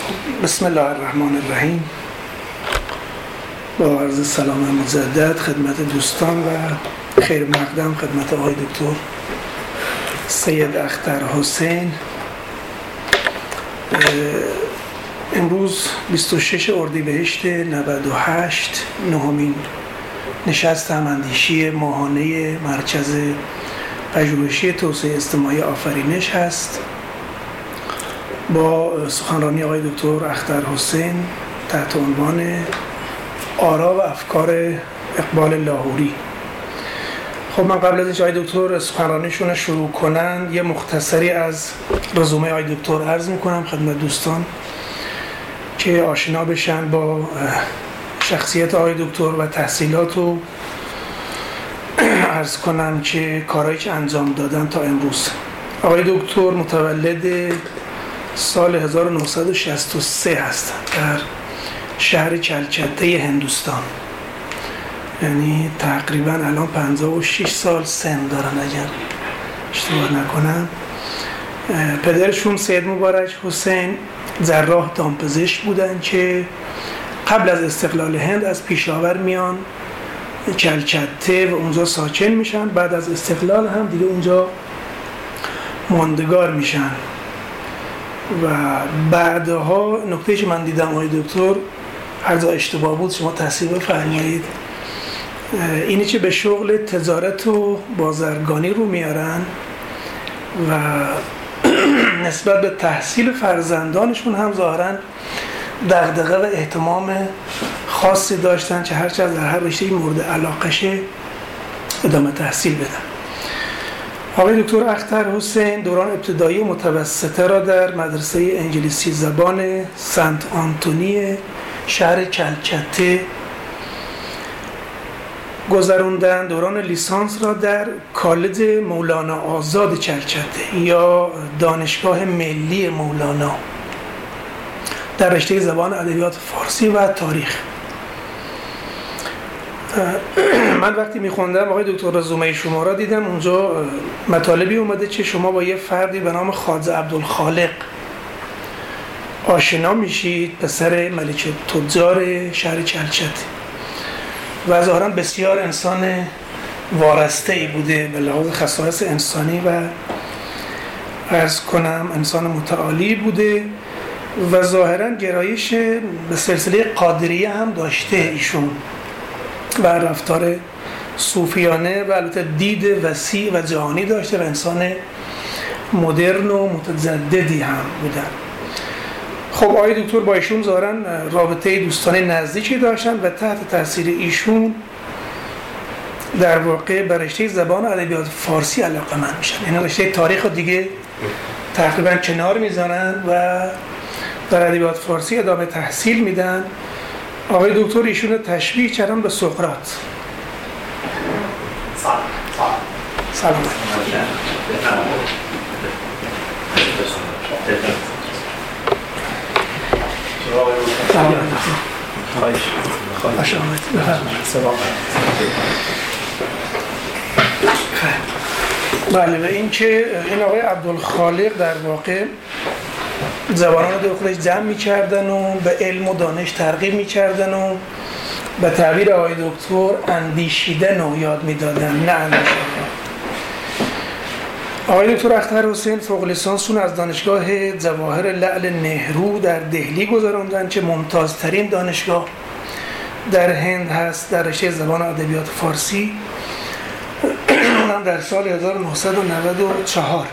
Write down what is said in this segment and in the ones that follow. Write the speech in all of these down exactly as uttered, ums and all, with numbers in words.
بسم الله الرحمن الرحیم. با عرض سلام مجدد خدمت دوستان و خیر مقدم خدمت آقای دکتر سید اختر حسین. امروز بیست و شش اردیبهشت نود و هشت نهمین نشست هماندیشی ماهانه مرکز پژوهشی توسعه اجتماعی آفرینش هست با سخنرانی آقای دکتر اختر حسین تحت عنوان آرا و افکار اقبال لاهوری. خب من قبل از اینکه آقای دکتر سخنرانیشون شروع کنن یه مختصری از رزومه آقای دکتر عرض میکنم خدمت دوستان که آشنا بشن با شخصیت آقای دکتر و تحصیلات رو عرض کنم که کارهایی که انجام دادن تا امروز. آقای دکتر متولد سال هزار و نهصد و شصت و سه هستند در شهر کلکته هندوستان، یعنی تقریبا الان پنجاه و شش سال سن دارن اگر اشتباه نکنم. پدرشون سید مبارک حسین جراح دامپزشک بودن که قبل از استقلال هند از پیشاور میان کلکته و اونجا ساکن میشن، بعد از استقلال هم دیگه اونجا ماندگار میشن و بعدها نکته که من دیدم آقای دکتر هر جا اشتباه بود شما تصحیح بفرمایید، اینی که به شغل تجارت و بازرگانی رو میارن و نسبت به تحصیل فرزندانشون هم ظاهراً دغدغه و اهتمام خاصی داشتن که هرچه از در هر رشته مورد علاقشه ادامه تحصیل بدن. آقای دکتر اختر حسین دوران ابتدایی و متوسطه را در مدرسه انگلیسی زبان سنت آنتونی شهر کلکته گذراندند. دوران لیسانس را در کالج مولانا آزاد کلکته یا دانشگاه ملی مولانا در رشته زبان ادبیات فارسی و تاریخ. من وقتی میخوندم آقای دکتر رزومه شما را دیدم اونجا مطالبی اومده که شما با یه فردی به نام خواجه عبدالخالق آشنا میشید، پسر ملک تجار شهر کلکته و ظاهراً بسیار انسان وارسته‌ای بوده به لحاظ خصایص انسانی و عرض کنم انسان متعالی بوده و ظاهراً گرایش به سلسله قادریه هم داشته ایشون و رفتار صوفیانه و البته دید وسیع و جهانی داشته و انسان مدرن و متجددی هم بودن. خب آقای دکتر با ایشون ظاهراً رابطه دوستانه نزدیکی داشتن و تحت تاثیر ایشون در واقع به رشته زبان و ادبیات فارسی علاقه‌مند میشن، یعنی رشته تاریخ رو دیگه تقریبا کنار میزنن و در ادبیات فارسی ادامه تحصیل میدن. آقای دکتر ایشون رو تشبیه کردن به سقراط. سلام سلام بله و این که این آقای عبدالخالق در واقع زبانان رو در خودش جمع می‌کردن و به علم و دانش ترغیب می‌کردن و به تعبیر آقای دکتر اندیشیدن رو یاد می‌دادن نه اندیشیدن. آقای دکتر اختر حسین فوق لیسانسشون از دانشگاه جواهر لعل نهرو در دهلی گذراندن که ممتازترین دانشگاه در هند هست در رشته زبان و ادبیات فارسی در سال هزار و نهصد و نود و چهار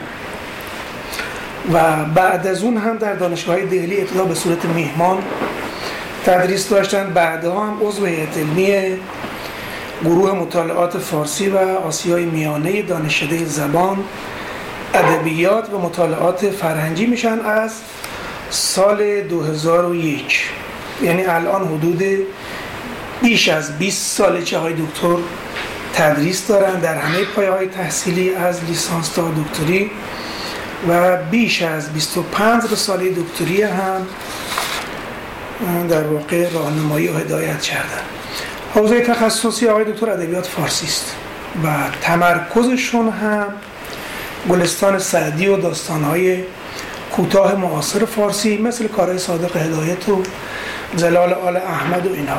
و بعد از اون هم در دانشگاه دهلی ابتدا به صورت میهمان تدریس داشتن، بعدها هم عضو هیئت علمی گروه مطالعات فارسی و آسیای میانه دانشکده زبان ادبیات و مطالعات فرهنگی میشن از سال دو هزار و یک، یعنی الان حدود بیش از بیست ساله که آقای دکتر تدریس دارن در همه پایه‌های تحصیلی از لیسانس تا دکتری و بیش از بیست و پنج ساله دکتری هم در واقع راهنمایی و هدایت کردن. حوزه تخصصی آقای دکتر ادبیات فارسی است و تمرکزشون هم گلستان سعدی و داستان‌های کوتاه معاصر فارسی مثل کارهای صادق هدایت و جلال آل احمد و اینها.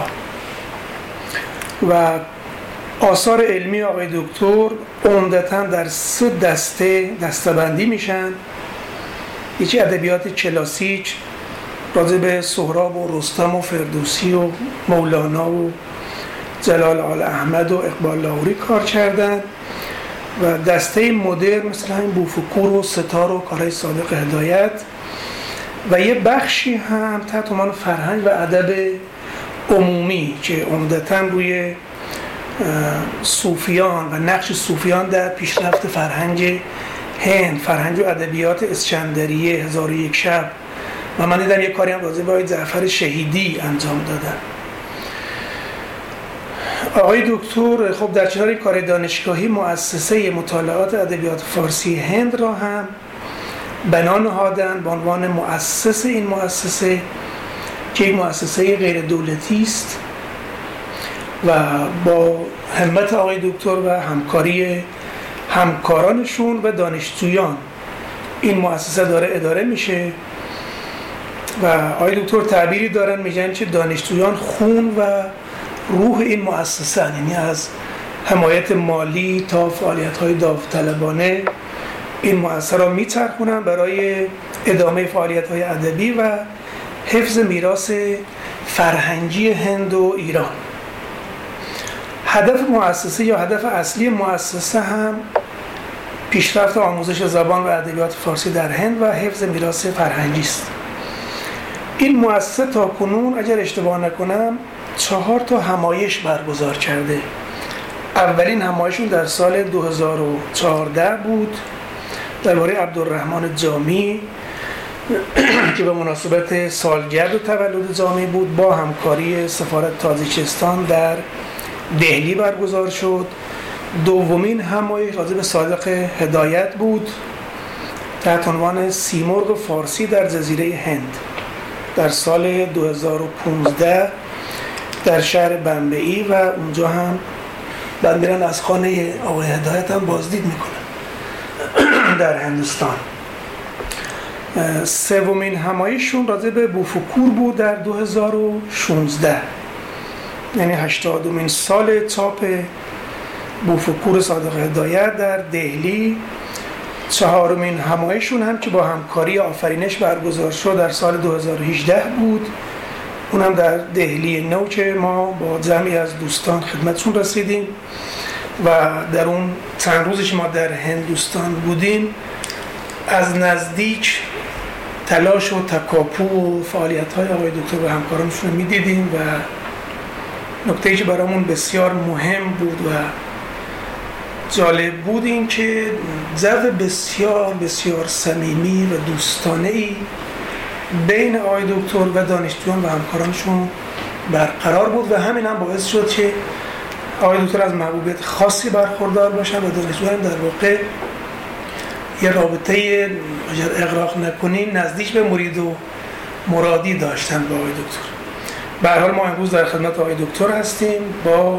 و آثار علمی آقای دکتر عمدتاً در سه دسته دسته‌بندی میشن. یکی ادبیات کلاسیک راجع به سهراب و رستم و فردوسی و مولانا و جلال آل احمد و اقبال لاهوری کار کردن، و دسته مدرن مثل همین بوفکور و ستار و کارهای صادق هدایت، و یه بخشی هم تحت عنوان فرهنگ و ادب عمومی که عمدتاً روی صوفیان و نقش صوفیان در پیشرفت فرهنگ هند، فرهنگ و ادبیات اسکندریه، هزار و یک شب، و من دیدم یک کاری هم راجع به آقای جعفر شهیدی انجام دادن. آقای دکتر خب در کنار این کار دانشگاهی مؤسسه مطالعات ادبیات فارسی هند را هم بنا نهادن به عنوان مؤسس این مؤسسه که یک مؤسسه غیر دولتی است و با همت آقای دکتر و همکاری همکارانشون و دانشجویان این مؤسسه داره اداره میشه. و آقای دکتر تعبیری دارن، میگن که دانشجویان خون و روح این مؤسسه، یعنی از حمایت مالی تا فعالیت‌های داوطلبانه این مؤسسه را میچرخونن برای ادامه فعالیت‌های ادبی و حفظ میراث فرهنگی هند و ایران. هدف مؤسسه یا هدف اصلی مؤسسه هم پیشرفت آموزش زبان و ادبیات فارسی در هند و حفظ میراث فرهنگی است. این مؤسسه تا کنون اگر اشتباه نکنم چهار تا همایش برگزار کرده. اولین همایشون در سال دو هزار و چهارده بود درباره عبدالرحمن جامی که به مناسبت سالگرد و تولد جامی بود، با همکاری سفارت تاجیکستان در دهلی برگزار شد. دومین همایش راجع به صادق هدایت بود تحت عنوان سیمرغ فارسی در جزیره هند در سال دو هزار و پانزده در شهر بمبئی، و اونجا هم بندرن از خانه آقای هدایت هم بازدید میکنن در هندوستان. سومین همایششون راجع به بوفکور بود در دو هزار و شانزده، یعنی هشتادمین سال چاپ بوفکور صادق هدایت در دهلی. چهارمین همایششون هم که با همکاری آفرینش برگزار شد در سال دو هزار و هجده بود، اونم در دهلی نو که ما با جمعی از دوستان خدمتشون رسیدیم و در اون چند روزی که ما در هندوستان بودیم از نزدیک تلاش و تکاپو و فعالیت‌های آقای دکتر و همکارانشون رو می‌دیدیم و نکته‌ای که برامون بسیار مهم بود و جالب بود این که جو بسیار بسیار صمیمی و دوستانه‌ای بین آقای دکتر و دانشجویان و همکارانشون برقرار بود و همین هم باعث شد که آقای دکتر از محبوبیت خاصی برخوردار باشن و دانشجویان در واقع یه رابطه اگر اغراق نکنیم نزدیک به مرید و مرادی داشتن با آقای دکتر. به هر حال ما امروز در خدمت آقای دکتر هستیم با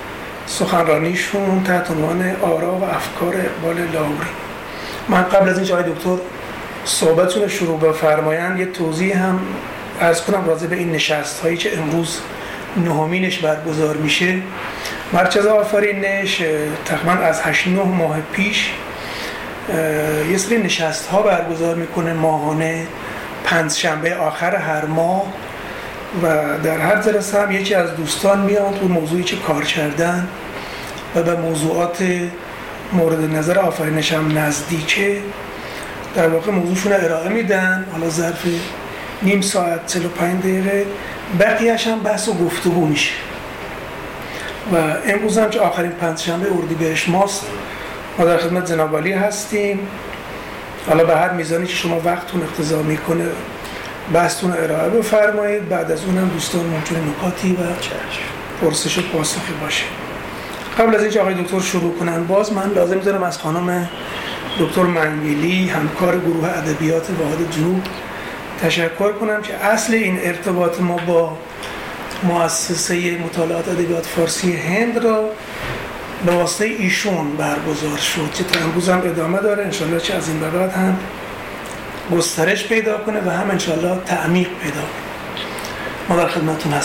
سخنرانیشون تحت عنوان آرا و افکار اقبال لاهوری. من قبل از اینکه آقای دکتر صحبتشون رو شروع بفرمایند یه توضیح هم عرض کنم راجع به این نشست هایی که امروز نهمینش برگزار میشه. مرکز آفرینش تقریبا از هشت نه ماه پیش یه سری نشست ها برگزار میکنه ماهانه پنج شنبه آخر هر ماه و در هر جلسه هم یکی از دوستان میاد تو موضوعی که کار کردن و به موضوعات مورد نظر آفرینش هم نزدیکه در واقع موضوعشون رو ارائه میدن. حالا ظرف نیم ساعت چهل و پنج دقیقه بقیه‌اش هم بحث و گفتگو میشه و امروز هم که آخرین پنجشنبه اردیبهشت ماست ما در خدمت جناب عالی هستیم. حالا به هر میزانی که شما وقتتون اقتضا میکنه بحثتون رو ارائه بفرمایید. بعد از اونم دوستان ممکنه نکاتی و پرسش و پاسخی باشه. قبل از اینکه آقای دکتر شروع کنن باز من لازم دارم از خانم دکتر منگیلی همکار گروه ادبیات واحد جنوب تشکر کنم که اصل این ارتباط ما با مؤسسه مطالعات ادبیات فارسی هند را به واسطه ایشون برگزار شد که تا امروز هم ادامه داره. انشالله که از این به بعد هم گسترش پیدا کنه و هم انشالله تعمیق پیدا کنه. ما در خدمتتون هستیم.